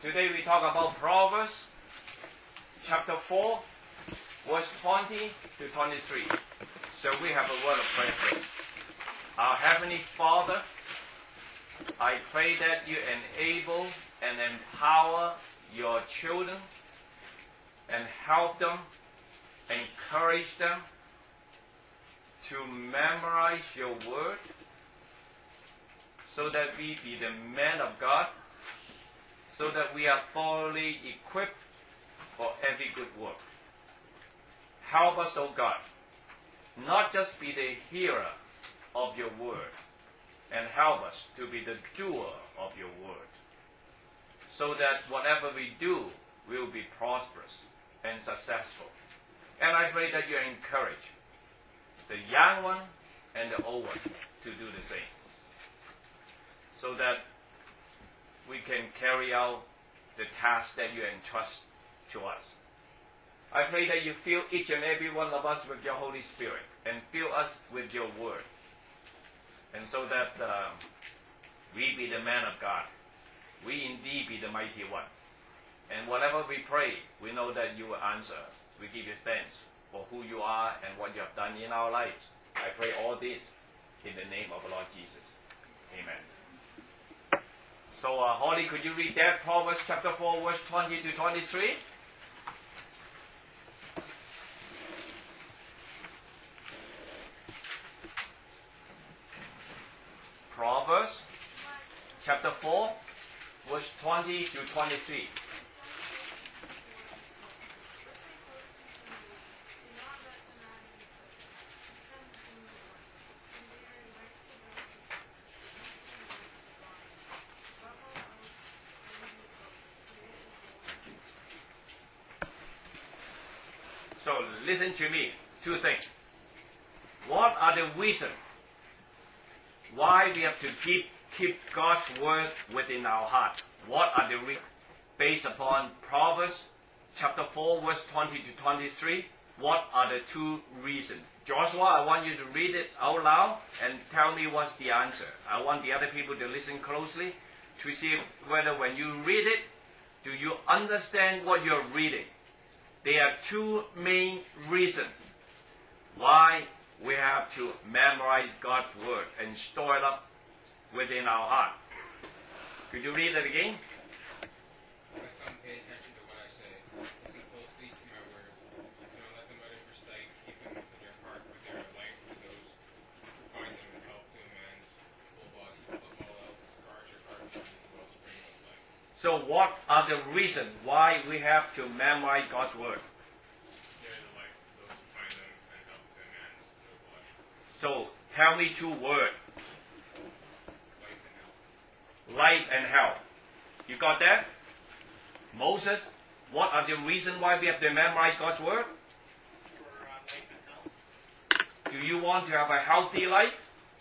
Today we talk about Proverbs chapter 4, verse 20 to 23. So we have a word of prayer. Our Heavenly Father, I pray that you enable and empower your children and help them, encourage them to memorize your word so that we be the men of God, so that we are thoroughly equipped for every good work. Help us, O God, not just be the hearer of your word, and help us to be the doer of your word, so that whatever we do will be prosperous and successful. And I pray that you encourage the young one and the old one to do the same, so that we can carry out the task that you entrust to us. I pray that you fill each and every one of us with your Holy Spirit and fill us with your word, and so that we be the man of God. We indeed be the mighty one. And whatever we pray, we know that you will answer us. We give you thanks for who you are and what you have done in our lives. I pray all this in the name of the Lord Jesus. Amen. So, Holly, could you read that? Proverbs chapter 4, verse 20 to 23. Proverbs chapter 4, verse 20 to 23. So listen to me. Two things. What are the reasons why we have to keep God's word within our heart? What are the reasons? Based upon Proverbs chapter 4, verse 20 to 23, what are the two reasons? Joshua, I want you to read it out loud and tell me what's the answer. I want the other people to listen closely to see whether when you read it, do you understand what you're reading? There are two main reasons why we have to memorize God's word and store it up within our heart. Could you read it again? My son, pay attention to what I say. Listen closely to my words. Do not let them out of your sight. Keep them within your heart, for they are life to those who find them and help to a man's whole body. Above all else, guard your heart, for it is the wellspring of life. So what are the reasons why we have to memorize God's word? They are the life to those who find them and help to a man's whole body. So tell me two words. Life and health. You got that? Moses, what are the reasons why we have to memorize God's word? For life and health. Do you want to have a healthy life?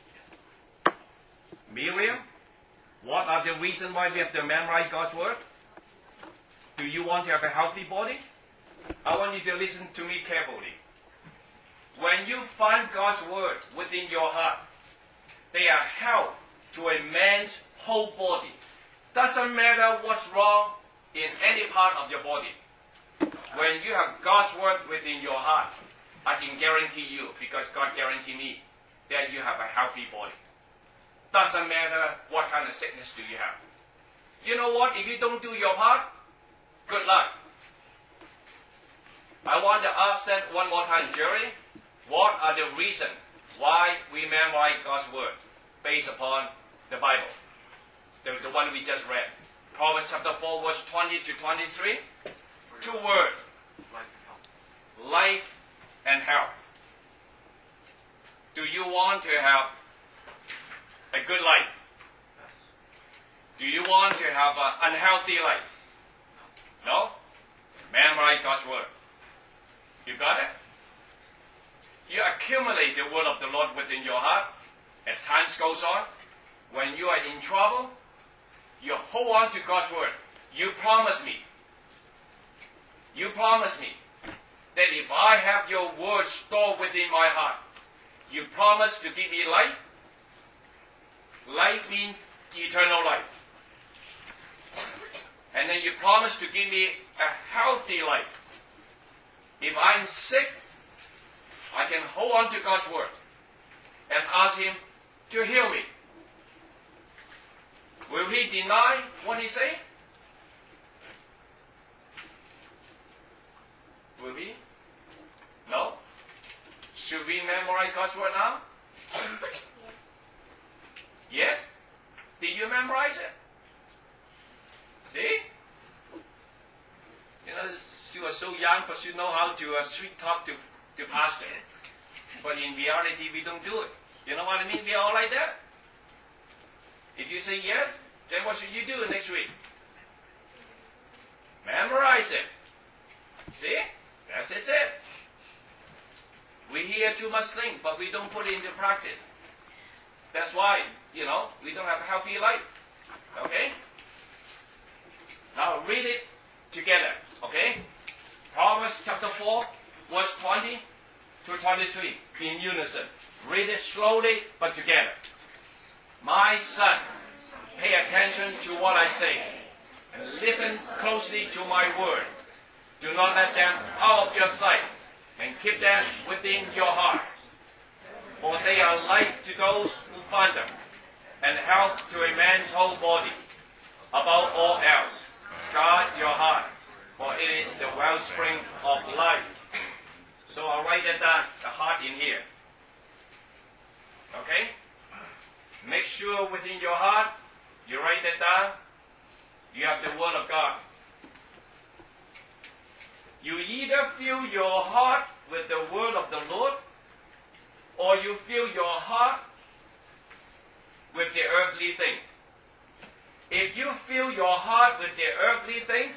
Miriam, what are the reasons why we have to memorize God's word? Do you want to have a healthy body? I want you to listen to me carefully. When you find God's word within your heart, they are health to a man's whole body. Doesn't matter what's wrong in any part of your body. When you have God's word within your heart, I can guarantee you, because God guaranteed me, that you have a healthy body. Doesn't matter what kind of sickness do you have. You know what? If you don't do your part, good luck. I want to ask that one more time, Jerry. What are the reasons why we memorize God's word based upon the Bible? The one we just read. Proverbs chapter 4, verse 20 to 23. Two words. Life and health. Do you want to have a good life? Do you want to have an unhealthy life? No? Memorize God's word. You got it? You accumulate the word of the Lord within your heart. As time goes on, when you are in trouble, you hold on to God's word. You promise me. You promise me that if I have your word stored within my heart, you promise to give me life. Life means eternal life. And then you promise to give me a healthy life. If I'm sick, I can hold on to God's word and ask Him to heal me. Will He deny what He say? Will He? No? Should we memorize God's word now? Yes? Did you memorize it? See? You know, you are so young, but you know how to sweet talk to pastor. But in reality, we don't do it. You know what I mean? We are all like that. If you say yes, then what should you do next week? Memorize it. See? That's it. We hear too much things, but we don't put it into practice. That's why, you know, we don't have a healthy life. Okay? Now read it together. Okay? Proverbs chapter 4, verse 20 to 23 in unison. Read it slowly but together. My son, pay attention to what I say and listen closely to my words. Do not let them out of your sight and keep them within your heart. For they are life to those who find them and health to a man's whole body. Above all else, guard your heart, for it is the wellspring of life. So I'll write that down, the heart in here. Okay? Make sure within your heart, you write that down, you have the Word of God. You either fill your heart with the Word of the Lord, or you fill your heart with the earthly things. If you fill your heart with the earthly things,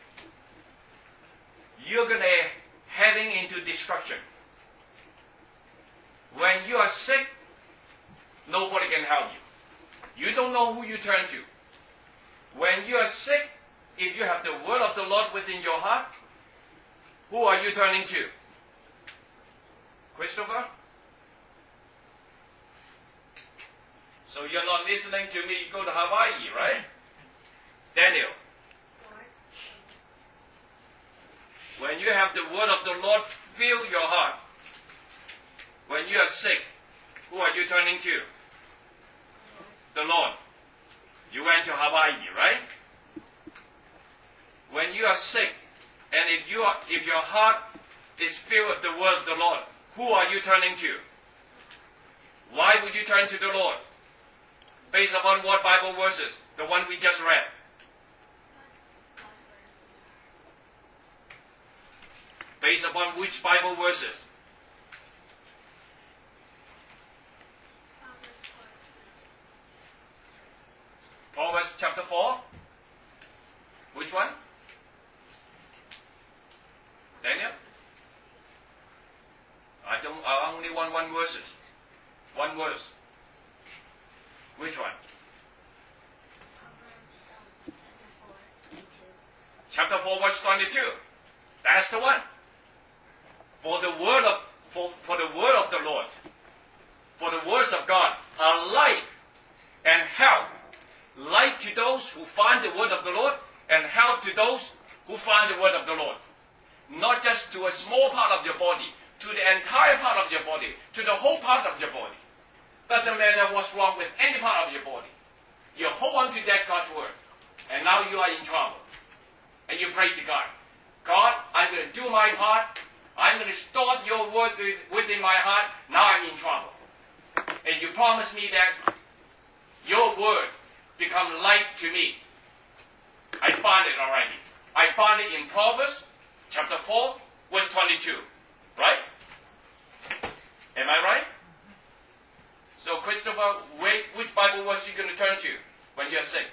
you're going to heading into destruction. When you are sick, nobody can help you. You don't know who you turn to. When you are sick, if you have the word of the Lord within your heart, who are you turning to? Christopher? So you're not listening to me go to Hawaii, right? Daniel. When you have the word of the Lord fill your heart, when you are sick, who are you turning to? The Lord. You went to Hawaii, right? When you are sick, and if your heart is filled with the word of the Lord, who are you turning to? Why would you turn to the Lord? Based upon what Bible verses? The one we just read. Based upon which Bible verses? Proverbs chapter 4. Which one? Daniel? I only want one verses. One verse. Which one? Chapter 4, verse 22. That's the one. For the word of the Lord, for the words of God are life and health. Life to those who find the word of the Lord, and health to those who find the word of the Lord. Not just to a small part of your body, to the entire part of your body, to the whole part of your body. Doesn't matter what's wrong with any part of your body. You hold on to that God's word, and now you are in trouble. And you pray to God. God, I'm going to do my part. I'm going to store your word within my heart. Now I'm in trouble. And you promise me that your words become light to me. I found it already. I found it in Proverbs chapter 4, verse 22. Right? Am I right? So Christopher, which Bible verse are you going to turn to when you're sick?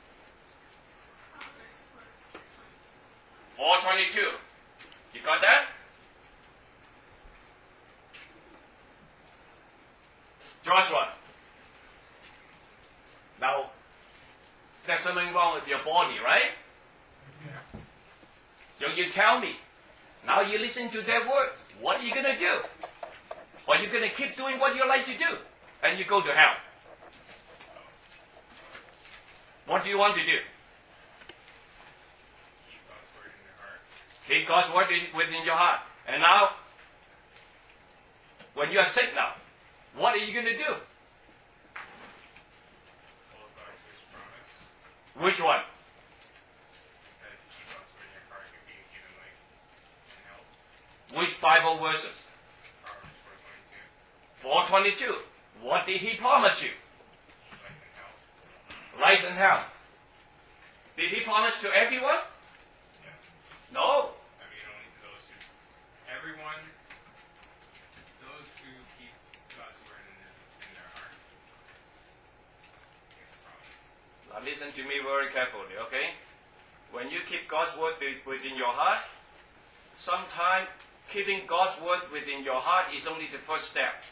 4:22. You got that? Joshua. Now, there's something wrong with your body, right? Yeah. So you tell me. Now you listen to that word. What are you going to do? Or are you going to keep doing what you like to do? And you go to hell. What do you want to do? Keep God's word within your heart. And now, when you are sick now, what are you going to do? Hold God to His promise. Which one? That God's word in your heart can be given life and health. Which Bible verses? Proverbs 4:22. What did He promise you? 4:22. Life and health. Life and health. Did He promise to everyone? Yes. No. I mean, only to those who, everyone, those who keep God's word in their heart. It's a promise. Now listen to me very carefully, okay? When you keep God's word within your heart, sometimes keeping God's word within your heart is only the first step.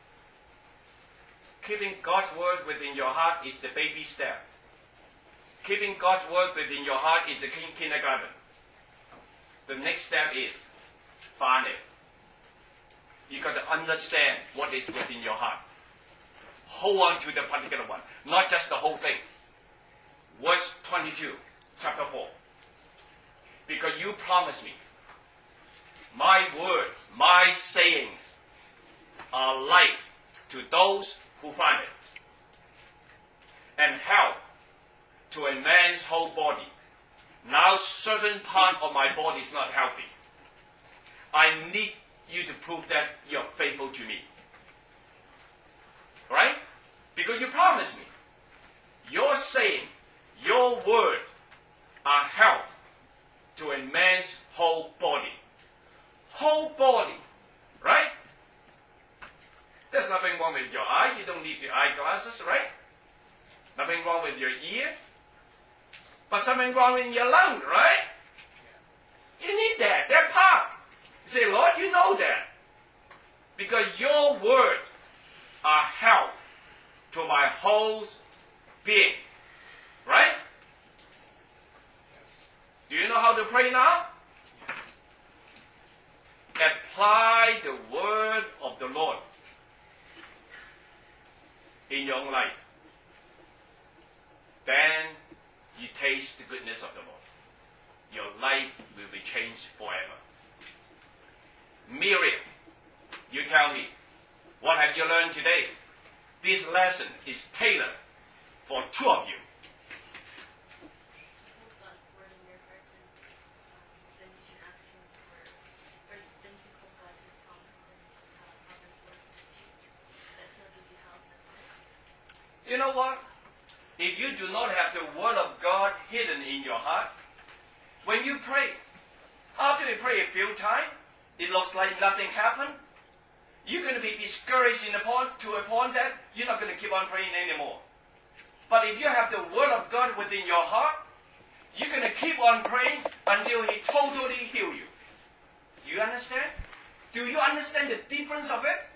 Keeping God's word within your heart is the baby step. Keeping God's word within your heart is the kindergarten. The next step is find it. You got to understand what is within your heart. Hold on to the particular one, not just the whole thing. Verse 22, chapter 4. Because you promised me, my word, my sayings are light to those who find it, and health to a man's whole body. Now certain part of my body is not healthy. I need you to prove that you're faithful to me. Right? Because you promised me. Your saying, your word are health to a man's whole body. Whole body. Right? There's nothing wrong with your eye. You don't need the eyeglasses, right? Nothing wrong with your ear. But something wrong in your lung, right? You need that. That part. You say, Lord, you know that. Because your word are health to my whole being. Right? Do you know how to pray now? Apply the word of the Lord in your own life. Then you taste the goodness of the Lord. Your life will be changed forever. Miriam, you tell me, what have you learned today? This lesson is tailored for two of you. Hold God's word in your heart, and then you can ask Him for, or then you can hold God to His promise and how His word will teach you, that He'll give you health and life. You know what? If you do not have the word of God hidden in your heart, when you pray, after you pray a few times, it looks like nothing happened. You're going to be discouraged to a point that you're not going to keep on praying anymore. But if you have the word of God within your heart, you're going to keep on praying until He totally heals you. Do you understand? Do you understand the difference of it?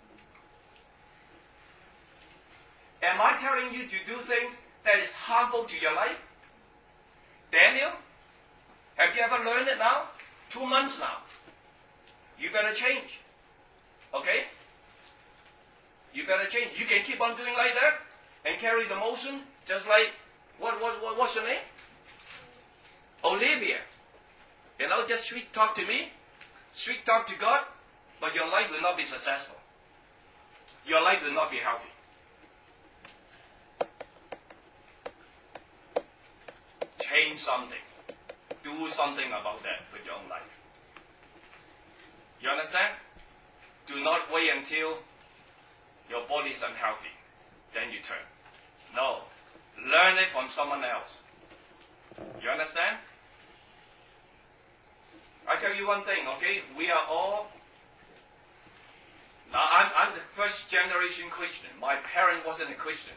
Am I telling you to do things that is harmful to your life? Daniel, have you ever learned it now? 2 months now. You better change. Okay? You better change. You can keep on doing like that and carry the motion just like, what's your name? Olivia. You know, just sweet talk to me, sweet talk to God, but your life will not be successful. Your life will not be healthy. Change something. Do something about that with your own life. You understand? Do not wait until your body is unhealthy. Then you turn. No. Learn it from someone else. You understand? I tell you one thing, okay? We are all... Now, I'm the first generation Christian. My parent wasn't a Christian.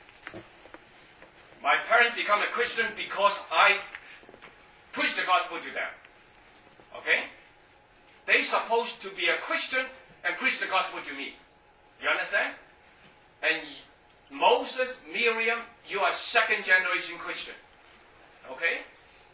My parents become a Christian because I preached the gospel to them. Okay? They supposed to be a Christian and preach the gospel to me. You understand? And Moses, Miriam, you are second generation Christian. Okay?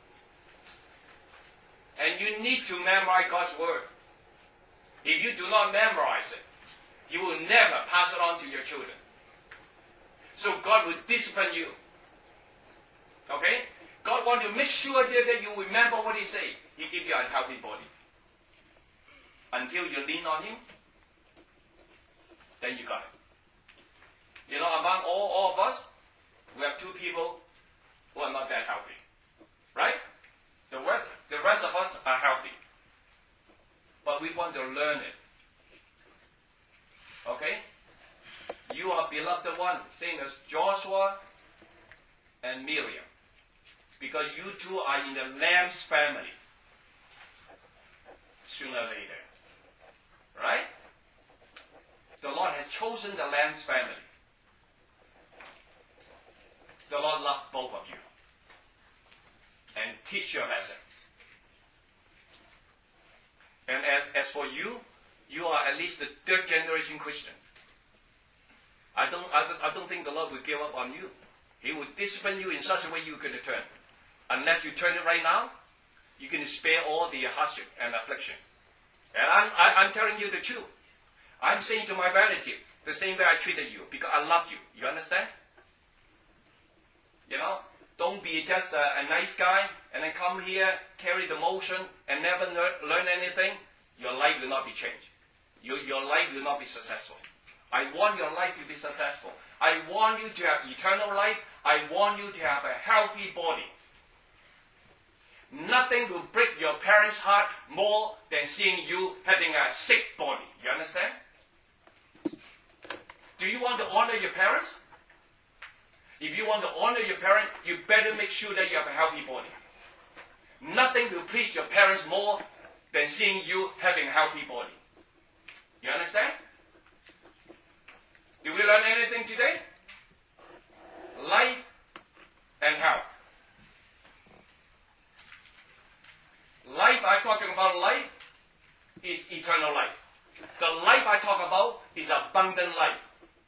And you need to memorize God's word. If you do not memorize it, you will never pass it on to your children. So God will discipline you. Okay? God wants to make sure that you remember what He said. He gives you a healthy body. Until you lean on Him, then you got it. You know, among all of us, we have two people who are not that healthy. Right? The rest of us are healthy. But we want to learn it. Okay? You are beloved one, same as Joshua and Miriam. Because you two are in the Lamb's family. Sooner or later. Right? The Lord has chosen the Lamb's family. The Lord loves both of you. And teach your lesson. And as for you, you are at least the third generation Christian. I don't think the Lord will give up on you. He will discipline you in such a way you can turn. Unless you turn it right now, you can spare all the hardship and affliction. And I'm telling you the truth. I'm saying to my relative the same way I treated you because I love you. You understand? You know, don't be just a nice guy and then come here, carry the motion, and never learn anything. Your life will not be changed. Your life will not be successful. I want your life to be successful. I want you to have eternal life. I want you to have a healthy body. Nothing will break your parents' heart more than seeing you having a sick body. You understand? Do you want to honor your parents? If you want to honor your parents, you better make sure that you have a healthy body. Nothing will please your parents more than seeing you having a healthy body. You understand? Did we learn anything today? Life and health. Life I'm talking about life is eternal life. The life I talk about is abundant life.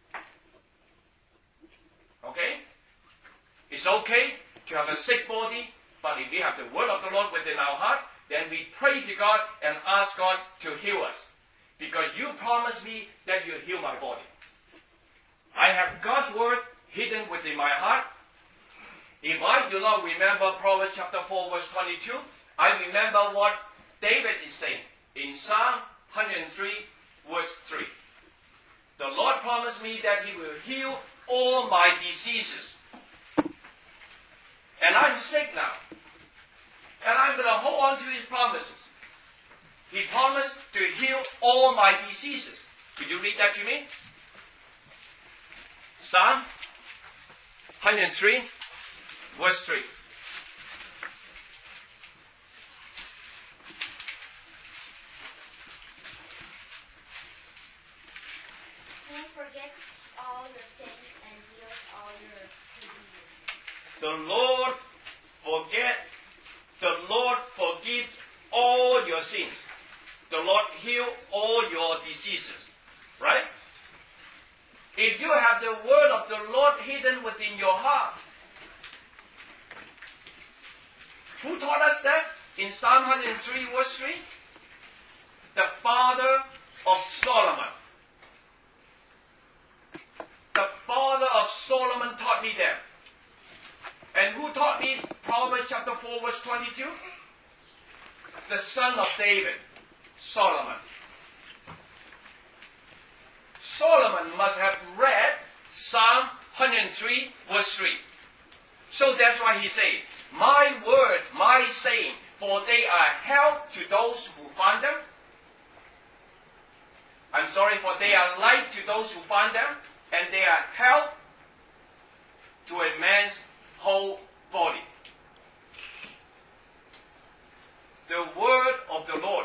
Okay? It's okay to have a sick body, but if we have the word of the Lord within our heart, then we pray to God and ask God to heal us. Because you promised me that you'll heal my body. I have God's word hidden within my heart. If I do not remember Proverbs chapter 4 verse 22, I remember what David is saying in Psalm 103 verse 3. The Lord promised me that He will heal all my diseases. And I'm sick now. And I'm going to hold on to His promises. He promised to heal all my diseases. Could you read that to me? Psalm 103, verse 3. Who forgets all your sins and heals all your diseases? The Lord forgives all your sins. The Lord heal all your diseases. Right? If you have the word of the Lord hidden within your heart. Who taught us that? In Psalm 103 verse 3? The father of Solomon. The father of Solomon taught me that. And who taught me Proverbs chapter 4 verse 22? The son of David, Solomon. Solomon must have read Psalm 103 verse 3. So that's why he said, my word, my saying, for they are help to those who find them. I'm sorry, for they are life to those who find them, and they are help to a man's whole body. The word of the Lord.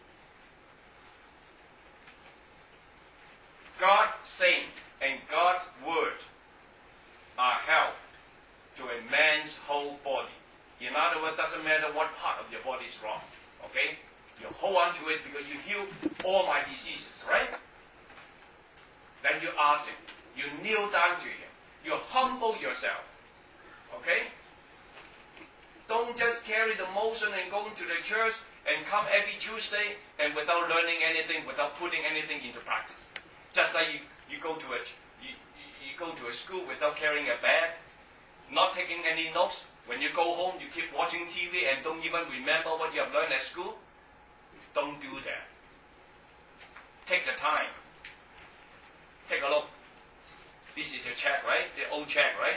God's saying and God's word are help to a man's whole body. In other words, it doesn't matter what part of your body is wrong. Okay? You hold on to it because you heal all my diseases, right? Then you ask Him. You kneel down to Him. You humble yourself. Okay? Don't just carry the motion and go into the church and come every Tuesday and without learning anything, without putting anything into practice. Just like you go to a school without carrying a bag, not taking any notes, When you go home, you keep watching TV and don't even remember what you have learned at school. Don't do that. Take the time. Take a look. This is the check, right? The old check, right?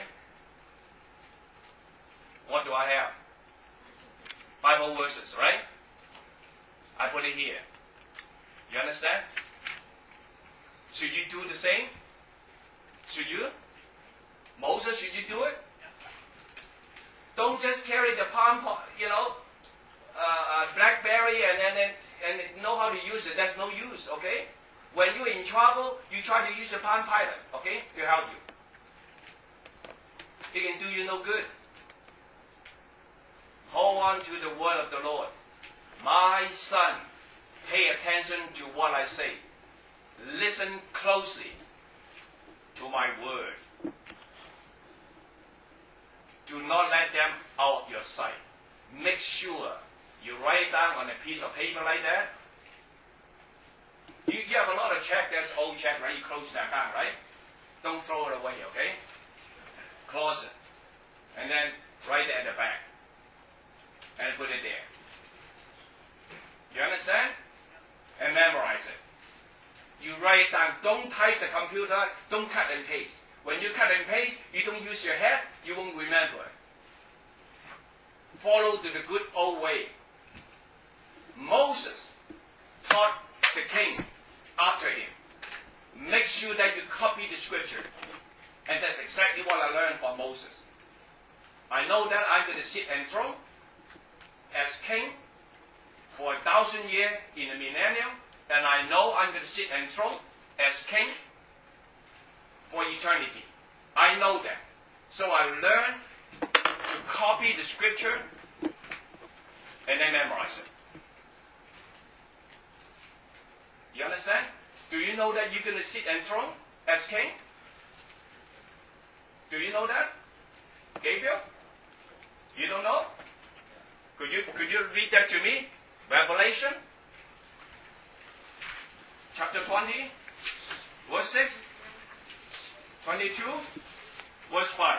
What do I have? Bible verses, right? I put it here. You understand? Should you do the same? Should you? Moses, should you do it? Don't just carry the BlackBerry and know how to use it. That's no use, okay? When you're in trouble, you try to use the Palm Pilot, okay, to help you. It can do you no good. Hold on to the word of the Lord. My son, pay attention to what I say. Listen closely to my word. Do not let them out your sight. Make sure you write down on a piece of paper like that. You have a lot of check, that's old check, right? You close that down, right? Don't throw it away, okay? Close it. And then write it at the back. And put it there. You understand? And memorize it. You write down, don't type the computer, don't cut and paste. When you cut and paste, you don't use your head, you won't remember it. Follow to the good old way. Moses taught the king after him. Make sure that you copy the scripture. And that's exactly what I learned from Moses. I know that I'm going to sit enthroned as king for 1,000 years in the millennium, and I know I'm going to sit enthroned as king for eternity. I know that. So I learned to copy the scripture and then memorize it. You understand? Do you know that you're going to sit enthroned as king? Do you know that? Gabriel? You don't know? Could you read that to me? Revelation chapter 20, verse 6, 22, verse 5.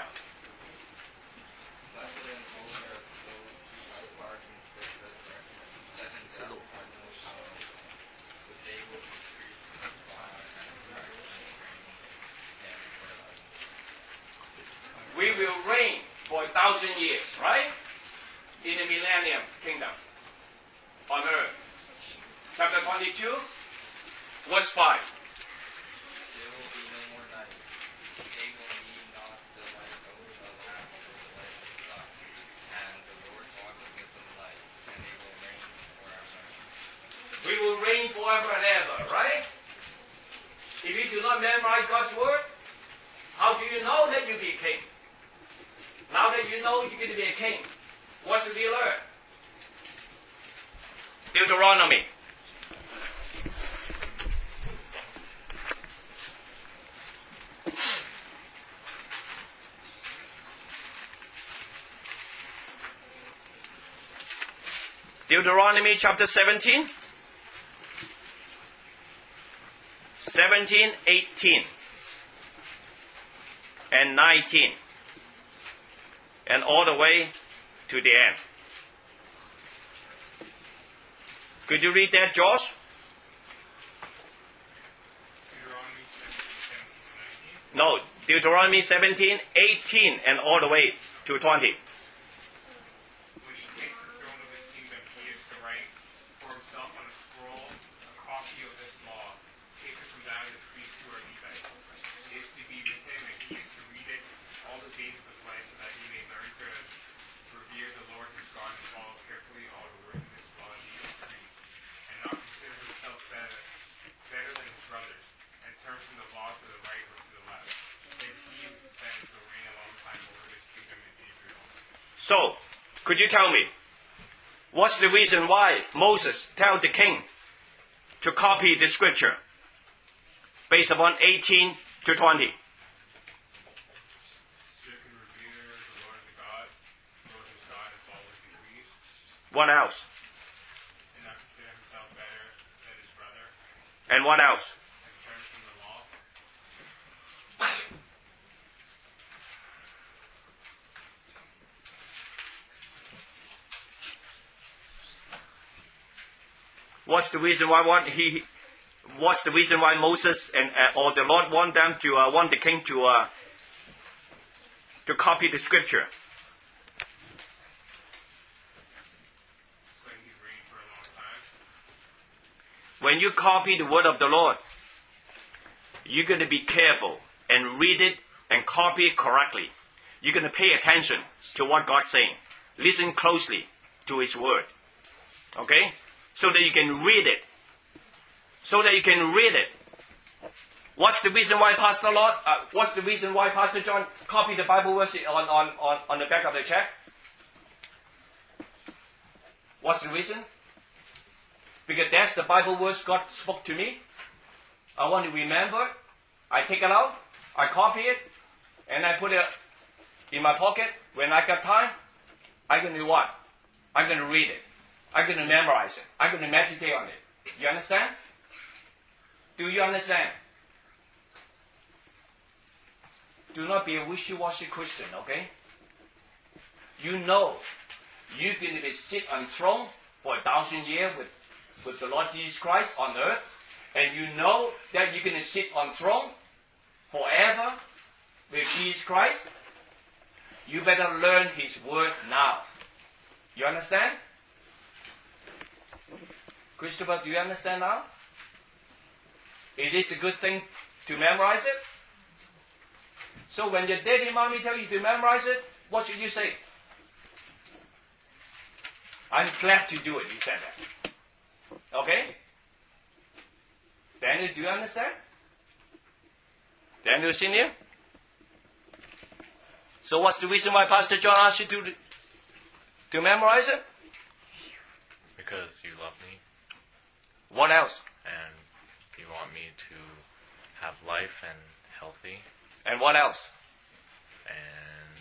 We will reign for 1,000 years, right? In the millennium kingdom on earth. Chapter 22, verse 5. There will be no more night. They will need not the light of the lamp or the light of the sun. And the Lord God will give them light, and they will reign forever. We will reign forever and ever, right? If you do not memorize God's word, how do you know that you'll be a king? Now that you know you're going to be a king, what's the alert? Deuteronomy. Deuteronomy chapter 17. 17, 18, and 19. And all the way to the end. Could you read that, Josh? Deuteronomy 17, 19? No, Deuteronomy 17, 18, and all the way to 20. When he takes the throne of his kingdom, he is to write for himself on a scroll a copy of this law. Take it from down the priests who are Levites. It is to be with him, and he is to read it all the days of his life, so that he may learn to revere the Lord his God and follow carefully all the words of his law and these decrees, and not consider himself better than his brothers, and turn from the law to the right or to the left. Then he who stands will reign a long time over this kingdom in Israel. So, could you tell me, what's the reason why Moses told the king to copy the scripture based upon 18 to 20? So you can revere the Lord his God, and follow his decrees, What else? and not consider himself better than his brother, And what else? and turn from the law. What's the reason why What's the reason why Moses or the Lord want them to want the king to copy the scripture? So he's reading for a long time. When you copy the word of the Lord, you're going to be careful and read it and copy it correctly. You're going to pay attention to what God's saying. Listen closely to His word. Okay? So that you can read it. So that you can read it. What's the reason why Pastor John copied the Bible verse on the back of the check? What's the reason? Because that's the Bible verse God spoke to me. I want to remember. I take it out. I copy it. And I put it in my pocket. When I got time, I'm going to do what? I'm going to read it. I'm going to memorize it. I'm going to meditate on it. You understand? Do you understand? Do not be a wishy-washy Christian, okay? You know you're going to be sit on throne for 1,000 years with the Lord Jesus Christ on earth. And you know that you're going to sit on throne forever with Jesus Christ. You better learn His word now. You understand? Christopher, do you understand now? It is a good thing to memorize it. So when your daddy and mommy tell you to memorize it, what should you say? I'm glad to do it, you said that. Okay? Daniel, do you understand? Daniel Senior? So what's the reason why Pastor John asked you to memorize it? Because you love me. What else? And you want me to have life and healthy. And what else? And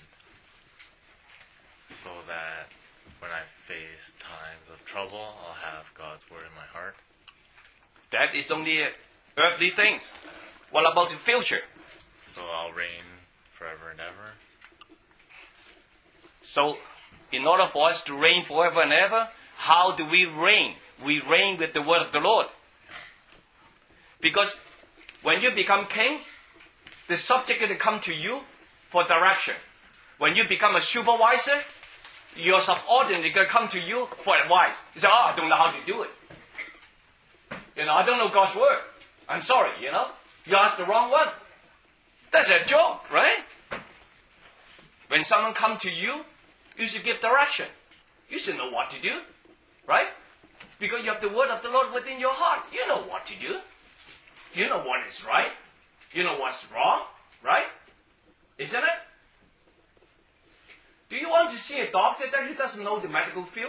so that when I face times of trouble, I'll have God's word in my heart. That is only earthly things. What about the future? So I'll reign forever and ever. So, in order for us to reign forever and ever, how do we reign? We reign with the word of the Lord. Because when you become king, the subject is to come to you for direction. When you become a supervisor, your subordinate is going to come to you for advice. You say, I don't know how to do it. I don't know God's word. I'm sorry, You asked the wrong one. That's a joke, right? When someone comes to you, you should give direction. You should know what to do, right? Because you have the word of the Lord within your heart. You know what to do. You know what is right. You know what's wrong, right? Isn't it? Do you want to see a doctor that he doesn't know the medical field?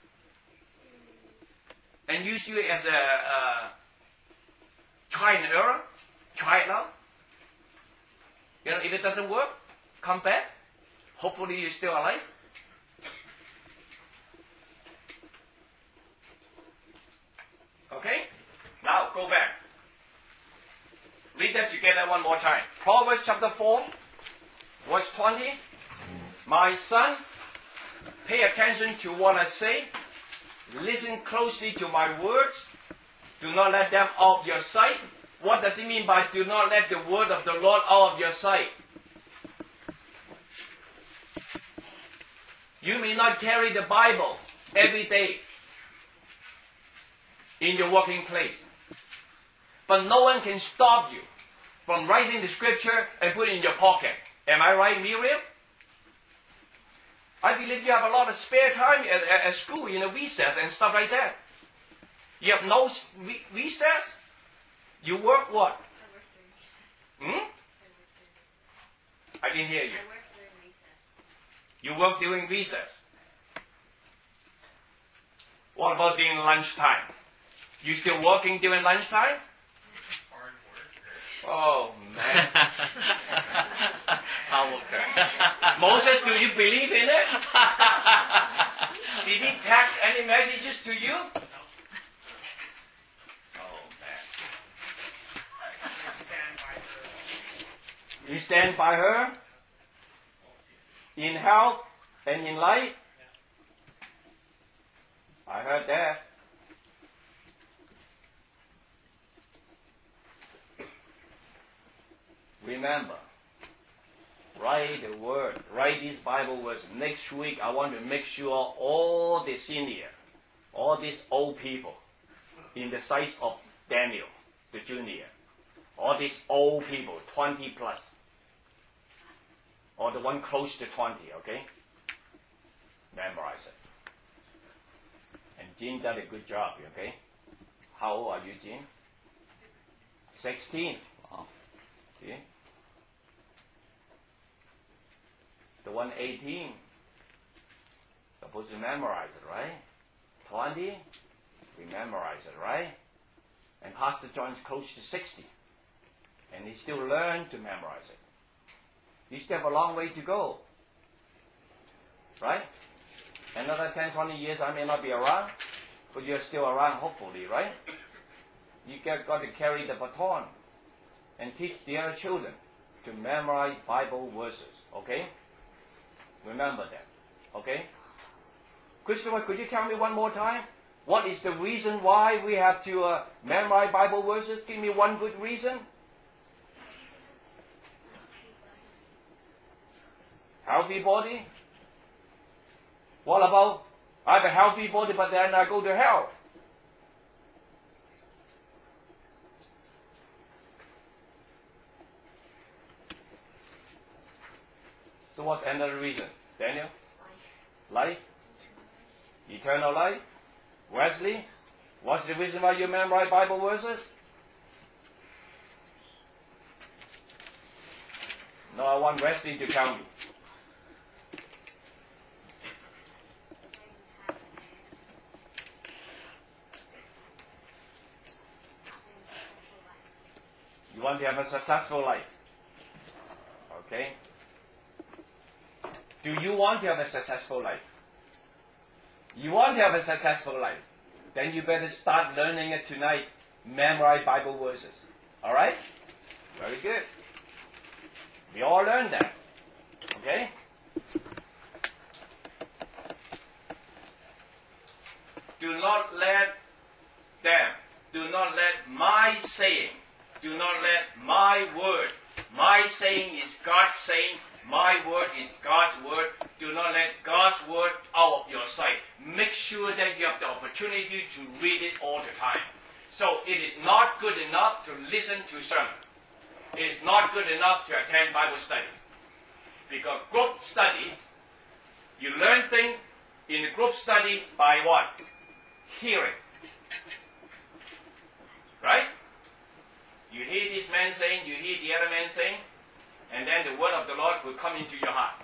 And use you as a try and error? Try it out. If it doesn't work, come back. Hopefully you're still alive. Okay? Now, go back. Read that together one more time. Proverbs chapter 4, verse 20. My son, pay attention to what I say. Listen closely to my words. Do not let them out of your sight. What does it mean by do not let the word of the Lord out of your sight? You may not carry the Bible every day in your working place. But no one can stop you from writing the scripture and put it in your pocket. Am I right, Miriam? I believe you have a lot of spare time at school, recess and stuff like that. You have no recess? You work what? I work during recess. I didn't hear you. I work during recess. You work during recess. What about during lunchtime? You still working during lunchtime? Hard work. Oh, man. I'll look there. Moses, do you believe in it? Did he text any messages to you? Oh, man. You stand by her in health and in life. I heard that. remember. Write the word. Write this Bible verse. Next week, I want to make sure all the senior, all these old people, in the size of Daniel, the junior, all these old people, 20 plus, or the one close to 20, okay? Memorize it. And Jean did a good job, okay? How old are you, Jean? 16. Wow. See? The one 18, supposed to memorize it, right? 20, we memorize it, right? And Pastor John's close to 60. And he still learned to memorize it. You still have a long way to go. Right? Another 10, 20 years I may not be around, but you're still around hopefully, right? You got to carry the baton and teach the other children to memorize Bible verses, okay? Remember that, okay? Christopher, could you tell me one more time? What is the reason why we have to memorize Bible verses? Give me one good reason. Healthy body? What about, I have a healthy body, but then I go to hell? So what's another reason? Daniel? Life? Eternal life? Wesley? What's the reason why you memorize Bible verses? No, I want Wesley to tell me. You want to have a successful life. Okay? Do you want to have a successful life? You want to have a successful life? Then you better start learning it tonight. Memorize Bible verses. Alright? Very good. We all learn that. Okay? Do not let them, do not let my saying, do not let my word, my saying is God's saying, my word is God's word. Do not let God's word out of your sight. Make sure that you have the opportunity to read it all the time. So it is not good enough to listen to sermon. It is not good enough to attend Bible study. Because group study, you learn things in the group study by what? Hearing. Right? You hear this man saying, you hear the other man saying, and then the word of the Lord will come into your heart.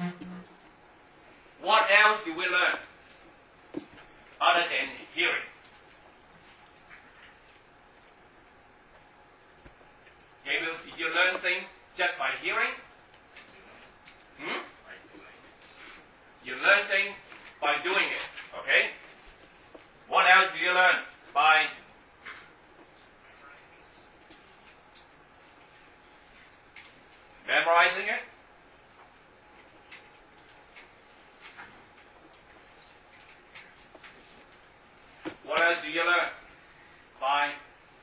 What else do we learn other than hearing? Okay, you learn things just by hearing? You learn things by doing it. Okay? What else do you learn? By memorizing it? What else do you learn? By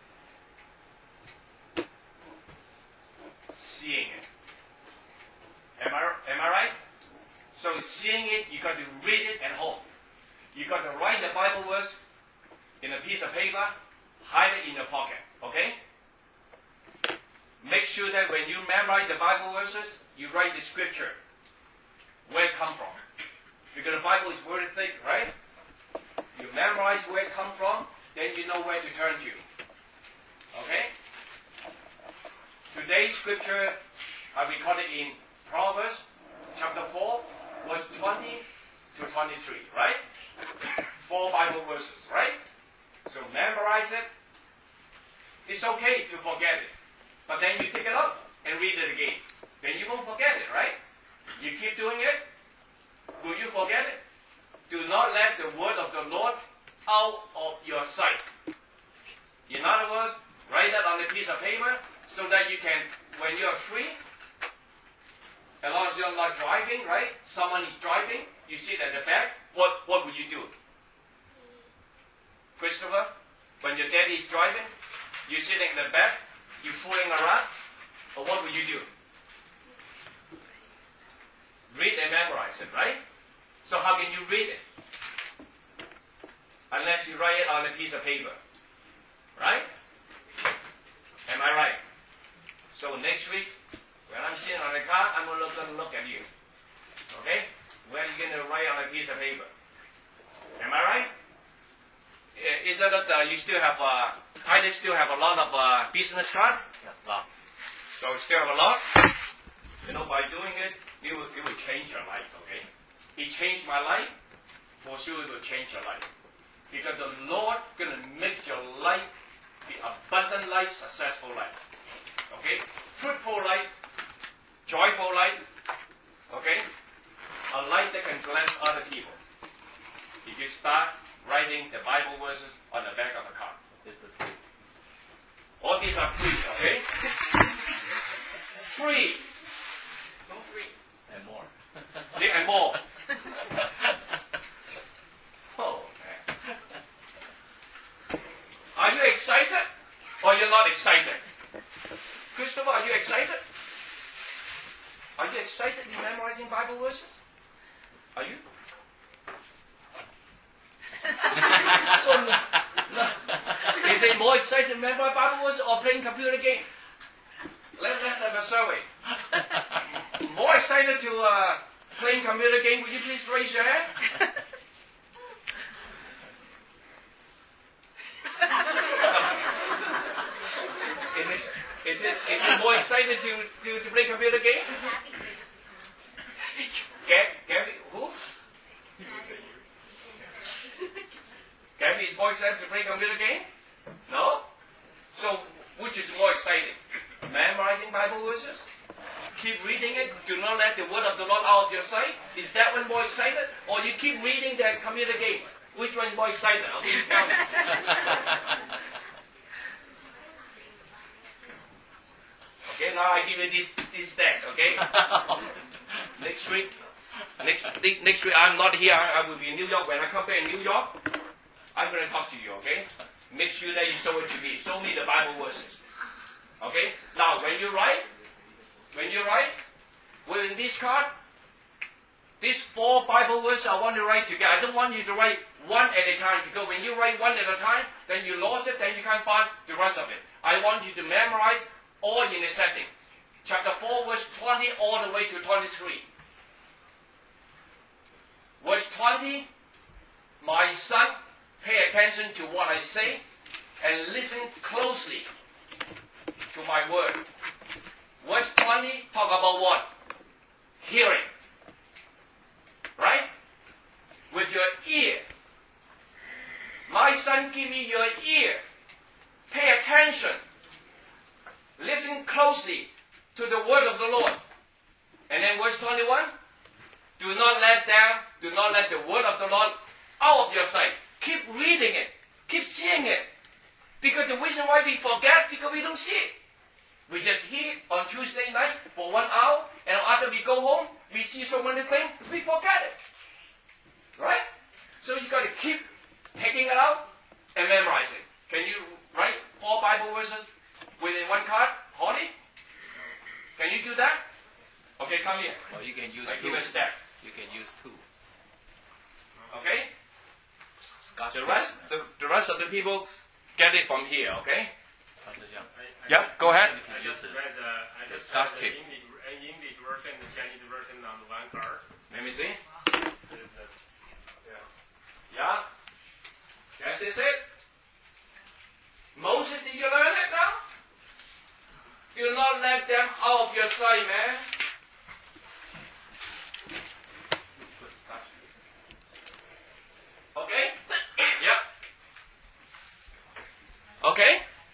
seeing it. Am I right? So seeing it, you got to read it at home. You got to write the Bible verse in a piece of paper, hide it in your pocket. Okay? Make sure that when you memorize the Bible verses, you write the scripture, where it comes from. Because the Bible is very thick, right? You memorize where it comes from, then you know where to turn to. Okay? Today's scripture, I recorded in Proverbs chapter 4, verse 20 to 23, right? 4 Bible verses, right? So memorize it. It's okay to forget it. But then you pick it up and read it again. Then you won't forget it, right? You keep doing it. Will you forget it? Do not let the word of the Lord out of your sight. In other words, write it on a piece of paper so that you can, when you're free, as long as you're not driving, right? Someone is driving, you sit at the back, what would you do? Christopher, when your daddy is driving, you're sitting in the back, you're fooling around, Or what will you do? Read and memorize it, right? So how can you read it? Unless you write it on a piece of paper. Right? Am I right? So next week, when I'm sitting on the car, I'm going to look at you. Okay? Where are you going to write on a piece of paper? Am I right? Is it that you still have, I still have a lot of business card? Yeah, lots. So we still have a lot. You know, by doing it, it will change your life, okay? It changed my life. For sure it will change your life. Because the Lord going to make your life be abundant life, successful life. Okay? Fruitful life, joyful life. Okay? A life that can bless other people. If you start writing the Bible verses on the back of the card. This is free. All these are free, okay? Free. No free. And more. See, and more. Oh, man. Are you excited or you're not excited? Christopher, are you excited? Are you excited in memorizing Bible verses? Are you? So, is it more excited to memorize Bible verses or playing computer game? Let's have a survey. More excited to playing computer game? Would you please raise your hand? Is it more excited to play computer game? Happy faces. Gabby, who? Gabby is more excited to play computer game? No? So, which is more exciting? Memorizing Bible verses? Keep reading it. Do not let the word of the Lord out of your sight. Is that one more excited? Or you keep reading the computer game? Which one is more excited? Okay, you tell me. Okay, now I give you this stat, okay? Next week I'm not here. I will be in New York. When I come back in New York, I'm going to talk to you, okay? Make sure that you show it to me. Show me the Bible verses. Okay? Now, when you write, within this card, these 4 Bible verses I want to write together. I don't want you to write one at a time, because when you write one at a time, then you lost it, then you can't find the rest of it. I want you to memorize all in a setting. Chapter 4, verse 20, all the way to 23. Verse 20, my son, pay attention to what I say and listen closely to my word. Verse 20, talk about what? Hearing. Right? With your ear. My son, give me your ear. Pay attention. Listen closely to the word of the Lord. And then verse 21, do not let the word of the Lord out of your sight. Keep reading it. Keep seeing it. Because the reason why we forget, because we don't see it. We just hear it on Tuesday night for 1 hour, and after we go home, we see so many things, we forget it. Right? So you got to keep taking it out and memorize it. Can you write 4 Bible verses within one card? Holly? Can you do that? Okay, come here. Or you can use I two. give a step. You can use 2. Okay? Scotch The rest of the people get it from here, okay? Pastor Jiang. Yeah, go ahead. You can I use just it. read The Scotch tape. English version, the Chinese version on one card. Let me see. Yeah. Yeah? Yes, is it? Moses, did you learn it now? Do not let them out of your sight, man. Okay? Yeah. Okay?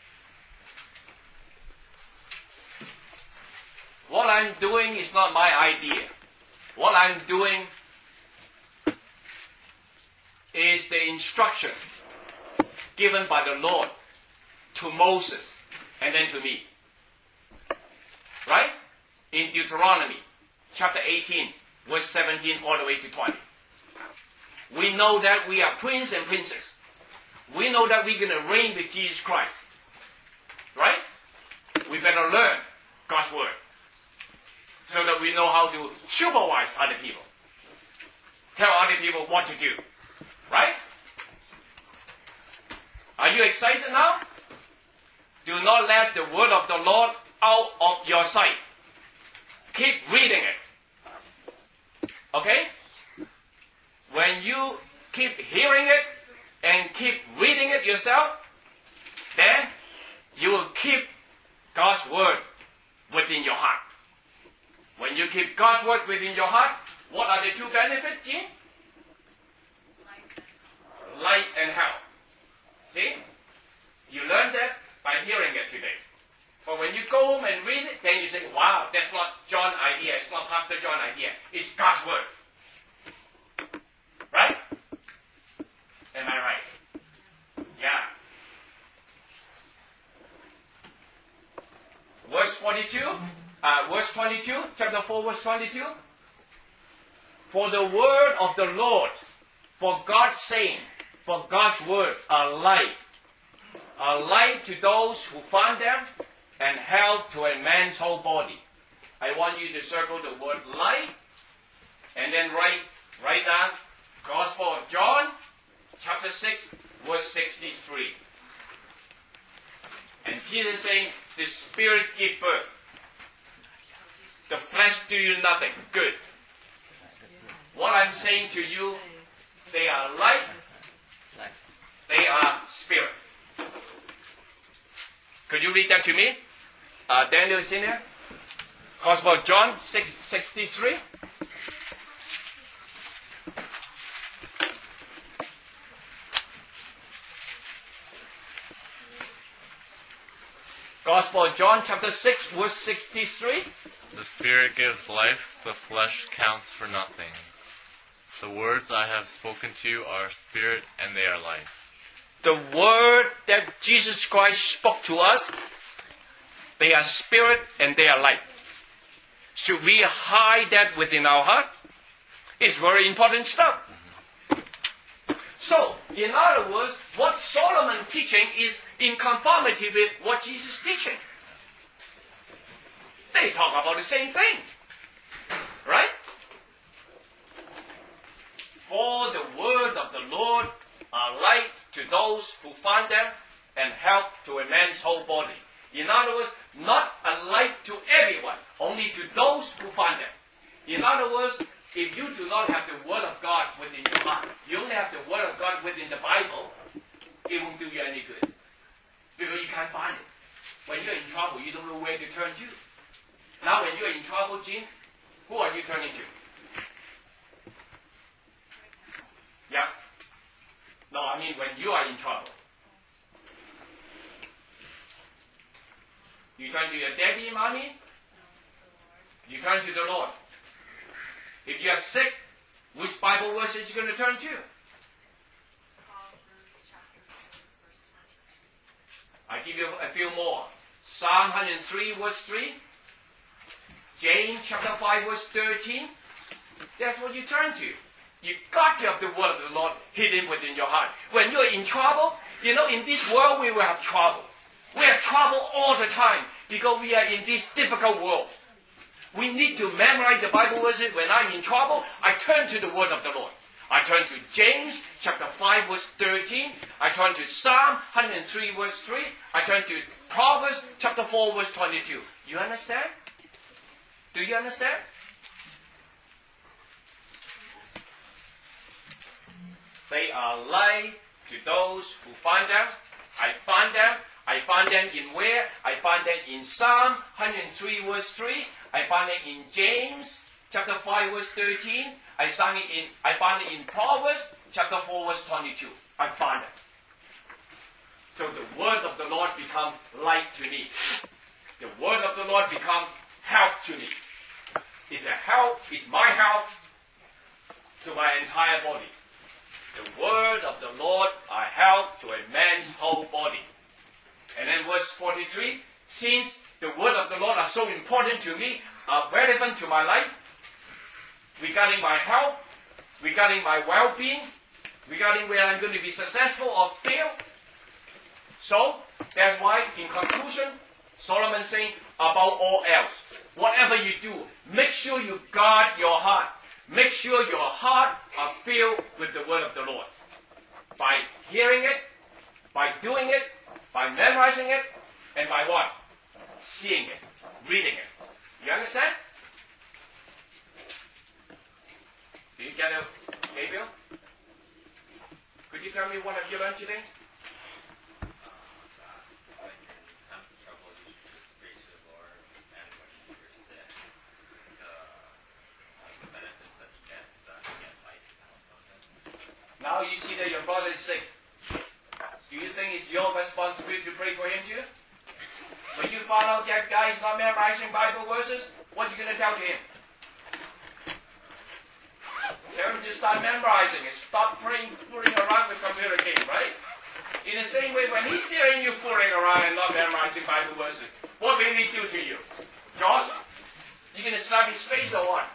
What I'm doing is not my idea. What I'm doing is the instruction given by the Lord to Moses and then to me. Right? In Deuteronomy chapter 18, verse 17 all the way to 20. We know that we are prince and princess. We know that we're going to reign with Jesus Christ. Right? We better learn God's word. So that we know how to supervise other people. Tell other people what to do. Right? Are you excited now? Do not let the word of the Lord out of your sight. Keep reading it. Okay? When you keep hearing it and keep reading it yourself, then you will keep God's word within your heart. When you keep God's word within your heart, what are the two benefits, Jean? Light and health. See? You learned that by hearing it today. But when you go home and read it, then you say, wow, that's not John's idea. It's not Pastor John's idea. It's God's word. Right? Am I right? Yeah. Verse 22, chapter 4, verse 22. For the word of the Lord, for God's saying, for God's word are light to those who find them, and health to a man's whole body. I want you to circle the word light, and then write down Gospel of John, chapter 6, verse 63. And Jesus saying, the Spirit gives birth. The flesh do you nothing. Good. What I'm saying to you, they are light, they are spirit. Could you read that to me? Daniel is in there. Gospel of John 6:63. Gospel of John chapter 6 verse 63. The Spirit gives life, the flesh counts for nothing. The words I have spoken to you are spirit and they are life. The word that Jesus Christ spoke to us, they are spirit and they are life. Should we hide that within our heart? It's very important stuff. So, in other words, what Solomon teaching is in conformity with what Jesus teaching. They talk about the same thing. Right? For the word of the Lord are light to those who find them, and health to a man's whole body. In other words, not a light to everyone, only to those who find them. In other words, if you do not have the Word of God within your heart, you only have the Word of God within the Bible, it won't do you any good. Because you can't find it. When you're in trouble, you don't know where to turn to. Now when you're in trouble, Jean, who are you turning to? Yeah? No, I mean when you are in trouble. You turn to your daddy, mommy? You turn to the Lord. If you are sick, which Bible verse is you going to turn to? I give you a few more. Psalm 103 verse 3. James chapter 5 verse 13. That's what you turn to. You've got to have the word of the Lord hidden within your heart. When you're in trouble, in this world we will have trouble. We have trouble all the time because we are in this difficult world. We need to memorize the Bible verses. When I'm in trouble, I turn to the word of the Lord. I turn to James chapter 5 verse 13. I turn to Psalm 103 verse 3. I turn to Proverbs chapter 4 verse 22. You understand? Do you understand? They are light to those who find them. I find them in where? I find them in Psalm 103 verse 3. I find it in James chapter 5 verse 13. I find it in Proverbs chapter 4 verse 22. I find it. So the word of the Lord become light to me. The word of the Lord become help to me. It's a help, it's my help to my entire body. The word of the Lord are help to a man's whole body. And then verse 43, since the word of the Lord are so important to me, are relevant to my life, regarding my health, regarding my well-being, regarding where I'm going to be successful or fail. So, that's why, in conclusion, Solomon saying, above all else, whatever you do, make sure you guard your heart. Make sure your heart are filled with the word of the Lord. By hearing it, by doing it, by memorizing it, and by what? Seeing it, reading it. You understand? Do you get it, Gabriel? Could you tell me what have you learned today? When in times of trouble, you should just praise the Lord, and when you're sick, the benefits that you get is that you get life out of it. Now you see that your brother is sick. Do you think it's your responsibility to pray for him too? When you found out that guy is not memorizing Bible verses, what are you going to tell to him? Tell him to start memorizing and stop fooling around with computer game, right? In the same way, when he's hearing you fooling around and not memorizing Bible verses, what will he do to you? Josh? You going to slap his face or what?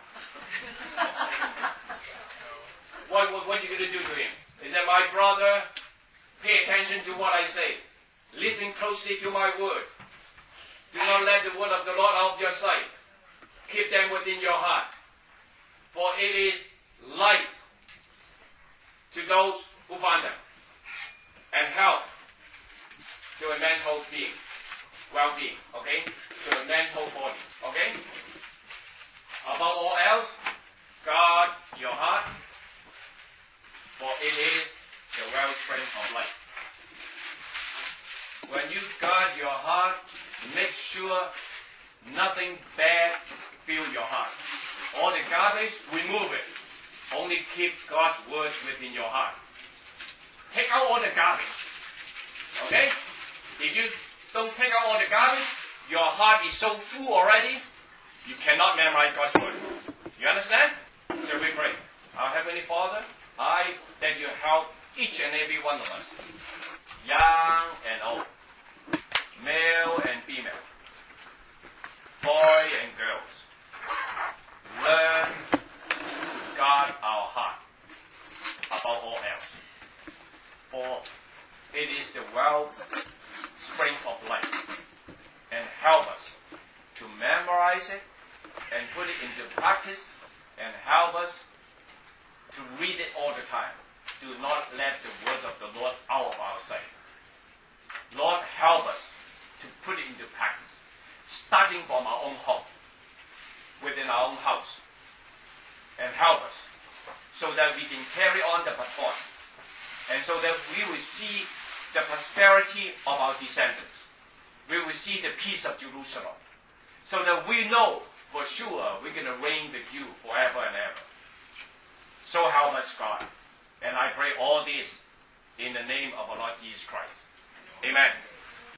What are you going to do to him? Is that my brother? Pay attention to what I say. Listen closely to my word. Do not let the word of the Lord out of your sight. Keep them within your heart. For it is light to those who find them, and health to a man's whole being, well-being, okay? To a man's whole body, okay? Above all else, guard your heart, for it is the wellspring of life. When you guard your heart, make sure nothing bad fill your heart. All the garbage, remove it. Only keep God's words within your heart. Take out all the garbage. Okay? If you don't take out all the garbage, your heart is so full already, you cannot memorize God's word. You understand? So we pray. Our Heavenly Father, I that you help each and every one of us, young and old, male and female, boy and girls, learn to guard our heart above all else. For it is the wellspring of life. And help us to memorize it and put it into practice, and help us to read it all the time. Do not let the word of the Lord out of our sight. Lord, help us to put it into practice, starting from our own home, within our own house, and help us so that we can carry on the baton, and so that we will see the prosperity of our descendants. We will see the peace of Jerusalem, so that we know for sure we're going to reign with you forever and ever. So help us, God. And I pray all this in the name of our Lord Jesus Christ. Amen.